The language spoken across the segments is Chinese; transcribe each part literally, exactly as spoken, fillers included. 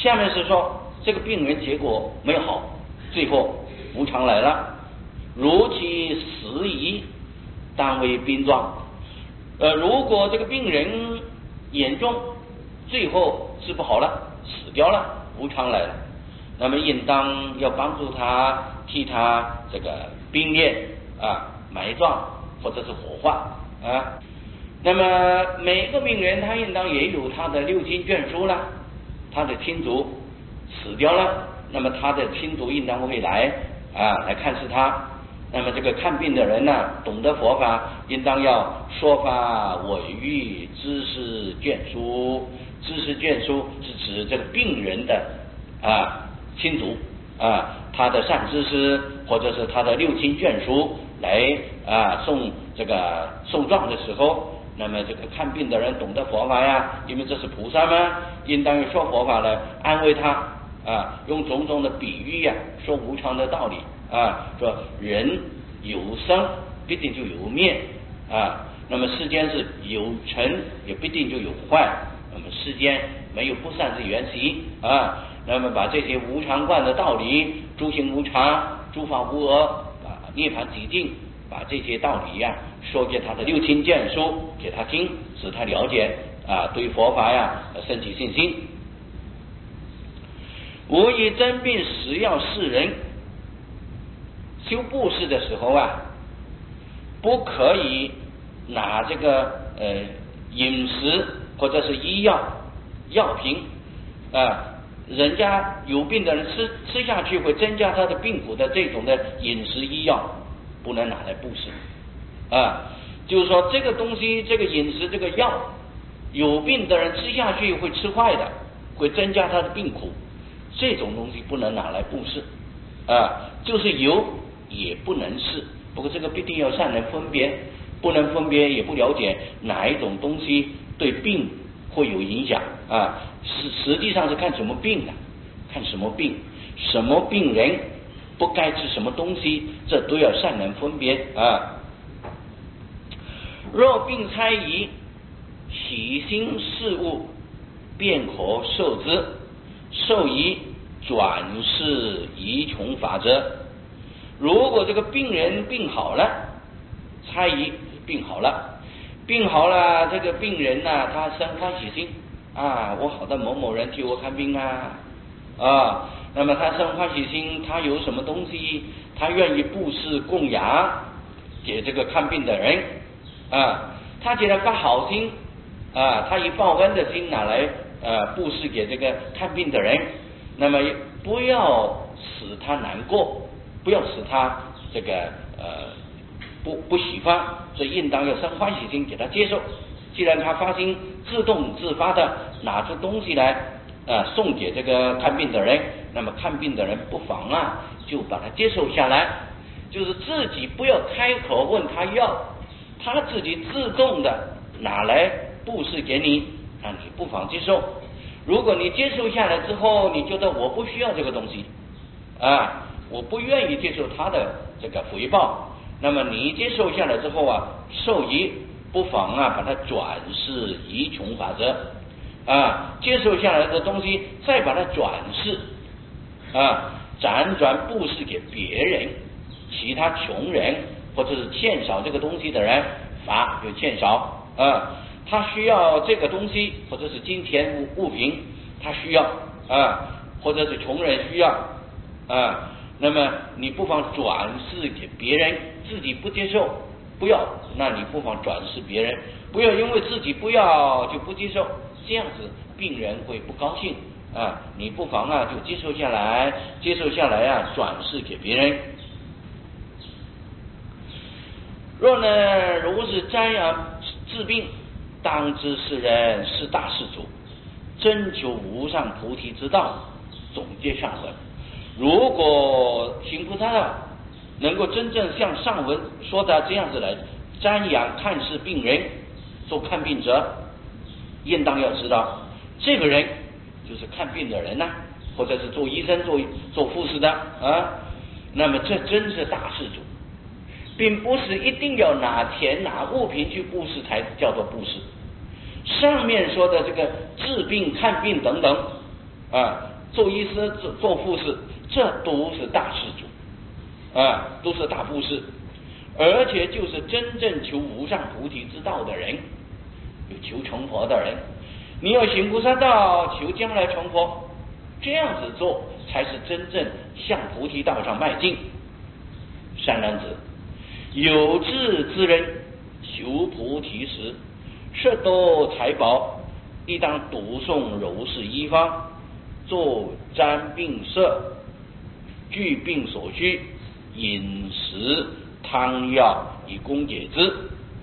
下面是说这个病人结果没有好，最后无常来了，如其死矣，当为病状。呃，如果这个病人严重，最后治不好了，死掉了，无常来了，那么应当要帮助他，替他这个冰殓啊、埋葬或者是火化啊。那么每个病人他应当也有他的六亲眷属了，他的亲族死掉了，那么他的亲族应当会来啊来看视他。那么这个看病的人呢，懂得佛法，应当要说法委喻知识眷属。知识眷属是指这个病人的啊亲族啊，他的善知识或者是他的六亲眷属来啊送这个送状的时候，那么这个看病的人懂得佛法呀，因为这是菩萨嘛，应当说佛法来安慰他啊，用种种的比喻呀，说无常的道理啊，说人有生必定就有灭啊，那么世间是有成也必定就有坏，那么世间没有不善之缘起啊，那么把这些无常观的道理，诸行无常，诸法无我啊，涅槃寂静，把这些道理呀说给他的六亲眷属给他听，使他了解啊，对佛法呀升起信心。无以真病实要示人，修布施的时候啊，不可以拿这个呃饮食或者是医药药品啊，人家有病的人吃吃下去会增加他的病苦的这种的饮食医药，不能拿来布施啊。就是说这个东西，这个饮食这个药，有病的人吃下去会吃坏的，会增加他的病苦，这种东西不能拿来布施啊。就是有也不能是，不过这个必定要善能分别，不能分别也不了解哪一种东西对病会有影响啊。实实际上是看什么病的，看什么病，什么病人不该吃什么东西，这都要善能分别啊。若病猜疑，喜心事物，便可受之，受疑转世疑穷法则。如果这个病人病好了，猜疑病好了，病好了，这个病人呢、啊，他生欢喜心啊，我好的某某人替我看病啊啊，那么他生欢喜心，他有什么东西，他愿意布施供养给这个看病的人啊，他觉得发好心啊，他以报恩的心拿来呃布施给这个看病的人，那么不要使他难过，不要使他这个呃不不喜欢，所以应当要生欢喜心给他接受。既然他发心自动自发的拿出东西来呃送给这个看病的人，那么看病的人不妨啊就把它接受下来，就是自己不要开口问他要，他自己自动的拿来布施给你，那你不妨接受。如果你接受下来之后，你觉得我不需要这个东西啊，我不愿意接受他的这个回报，那么你接受下来之后啊，受益不妨啊把它转世疑穷法则啊，接受下来的东西再把它转世啊，辗转布施给别人，其他穷人或者是欠少这个东西的人，法有欠少啊，他需要这个东西或者是金钱物物品，他需要啊，或者是穷人需要啊，那么你不妨转世给别人，自己不接受不要，那你不妨转世别人，不要因为自己不要就不接受，这样子病人会不高兴啊，你不妨啊就接受下来，接受下来啊转世给别人。若呢如是瞻仰治病，当知是人是大事主，真求无上菩提之道，总结上文。如果行菩萨道能够真正像上文说的这样子来瞻仰看视病人，做看病者，应当要知道这个人就是看病的人呐、啊，或者是做医生做做护士的啊，那么这真是大事主，并不是一定要拿钱拿物品去布施才叫做布施。上面说的这个治病看病等等啊， 做医师、做做护士，这都是大施主啊，都是大布施，而且就是真正求无上菩提之道的人，有求成佛的人，你要行菩萨道，求将来成佛，这样子做才是真正向菩提道上迈进。善男子，有志之人求菩提时，摄多财宝，亦当读诵柔饰医方，做瞻病舍，具病所需，饮食汤药以供给之。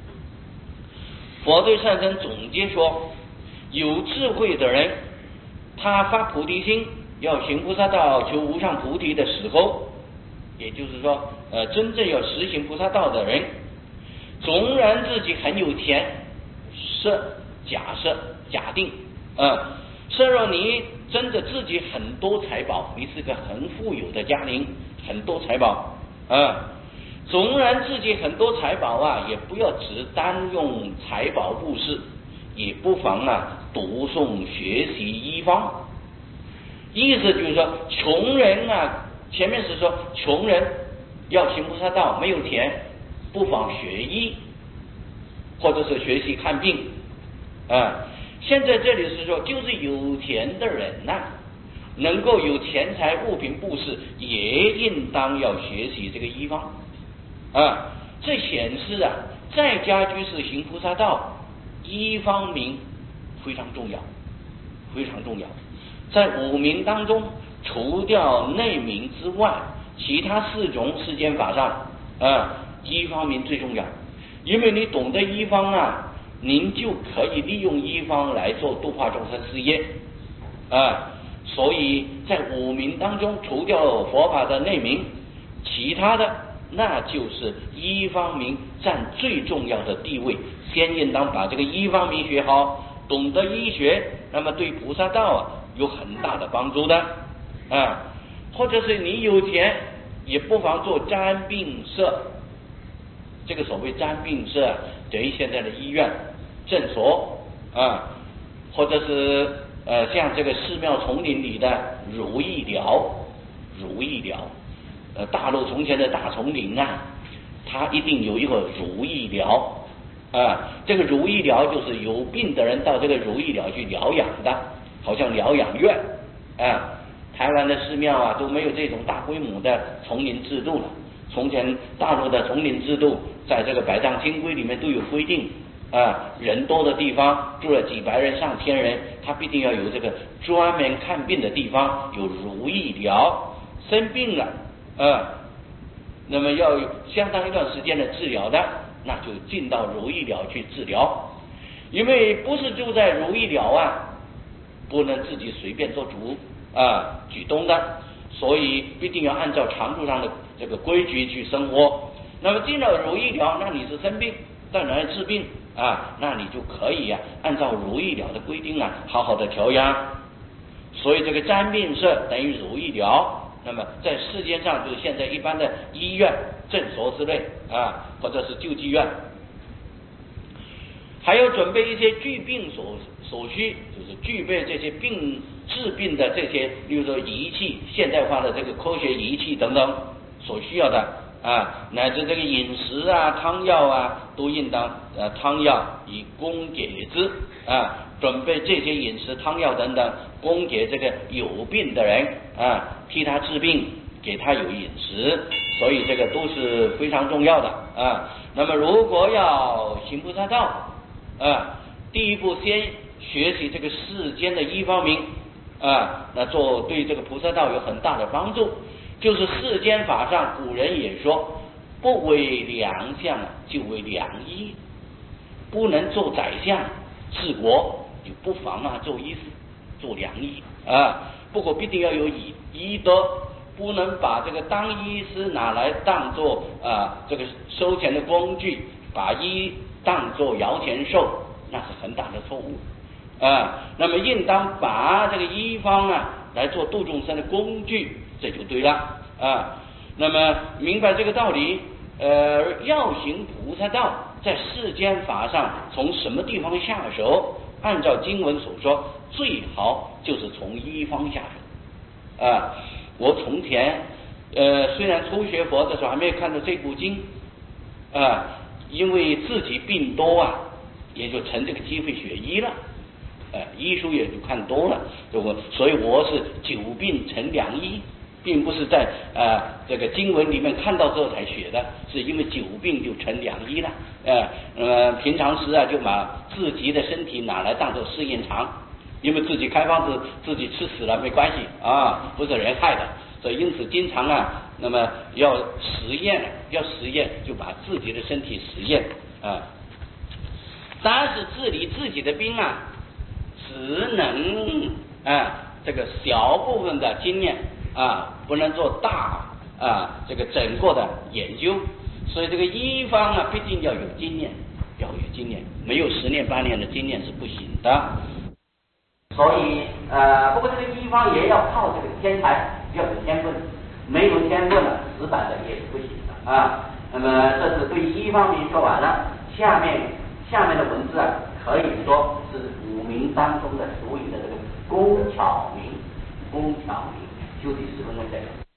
佛对善生总结说，有智慧的人，他发菩提心，要行菩萨道，求无上菩提的时候，也就是说，呃，真正要实行菩萨道的人，纵然自己很有钱，设假设假定，呃，设若你真的自己很多财宝，你是个很富有的家庭，很多财宝，啊、呃，纵然自己很多财宝啊，也不要只单用财宝布施，也不妨啊读诵学习医方。意思就是说，穷人啊，前面是说穷人要行菩萨道，没有钱，不妨学医，或者是学习看病啊。现在这里是说，就是有钱的人呐、啊，能够有钱财物品布施，也应当要学习这个医方啊。这显示啊，在家居士行菩萨道，医方名非常重要，非常重要。在五名当中，除掉内名之外，其他四种世间法上，啊，医方名最重要。因为你懂得医方啊，您就可以利用医方来做度化众生事业，啊，所以在五名当中，除掉佛法的内名，其他的那就是医方名占最重要的地位。先应当把这个医方名学好，懂得医学，那么对菩萨道啊有很大的帮助的啊。或者是你有钱，也不妨做瞻病舍。这个所谓瞻病舍啊，等于现在的医院、诊所啊，或者是呃像这个寺庙丛林里的如意寮，如意寮，呃大陆从前的大丛林啊，它一定有一个如意寮啊。这个如意寮就是有病的人到这个如意寮去疗养的，好像疗养院啊。台湾的寺庙啊都没有这种大规模的丛林制度了。从前大陆的丛林制度，在这个百丈经规里面都有规定啊，人多的地方住了几百人、上千人，他必定要有这个专门看病的地方，有如意疗。生病了啊，那么要相当一段时间的治疗的，那就进到如意疗去治疗。因为不是住在如意疗啊，不能自己随便做主啊举动的，所以必定要按照常住上的这个规矩去生活。那么进了如意疗，那你是生病到哪里治病啊？那你就可以啊按照如意疗的规定啊好好的调养。所以这个瞻病舍等于如意疗。那么在世界上就是现在一般的医院、诊所之类啊，或者是救济院，还要准备一些具病所所需，就是具备这些病治病的这些，例如说仪器，现代化的这个科学仪器等等所需要的啊，乃至这个饮食啊、汤药啊，都应当呃汤药以供给之啊，准备这些饮食、汤药等等，供给这个有病的人啊，替他治病，给他有饮食，所以这个都是非常重要的啊。那么如果要行菩萨道啊，第一步先学习这个世间的医方名啊，那做对这个菩萨道有很大的帮助。就是世间法上，古人也说，不为良相就为良医，不能做宰相治国，就不妨啊做医师、做良医啊。不过必定要有医医德，不能把这个当医师拿来当做啊这个收钱的工具，把医当做摇钱树，那是很大的错误啊。那么应当把这个医方啊来做度众生的工具，这就对了啊。那么明白这个道理，呃，要行菩萨道，在世间法上从什么地方下手？按照经文所说，最好就是从医方下手。 啊。我从前呃虽然初学佛的时候还没有看到这部经啊，因为自己病多啊，也就趁这个机会学医了。呃，医书也就看多了，对不？所以我是久病成良医，并不是在呃这个经文里面看到之后才学的，是因为久病就成良医了。呃呃，平常时啊，就把自己的身体拿来当做试验场，因为自己开方子自己吃死了没关系啊，不是人害的，所以因此经常啊，那么要实验，要实验就把自己的身体实验啊。但是治理自己的病啊，只能啊这个小部分的经验啊，不能做大啊这个整个的研究。所以这个医方啊，必定要有经验，要有经验，没有十年八年的经验是不行的。所以呃，不过这个医方也要靠这个天才，要有天分，没有天分了，死板的也是不行的啊。那么这是对医方面说完了，下面下面的文字啊，可以说是古名当中的俗语的这个工巧名，工巧名，就第十分钟这个。